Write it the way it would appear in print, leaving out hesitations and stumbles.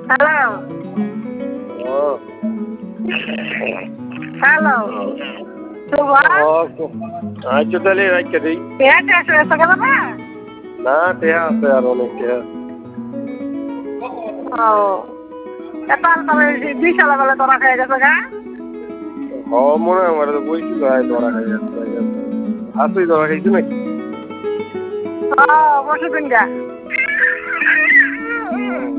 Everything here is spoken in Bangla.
হ্যালো হ্যালো আচ্ছা তাহলে রাখতে দিই। গেল না না টেহা আছে আর অনেক টেহা। ও তাহলে 2 সালে বেলা তোরা খেয়ে গেছে গা মনে হয় আমার তো বলছিল ধরা খাই যাচ্ছে আসুই ধরা খাইছি নাকি? পরশু দিন গা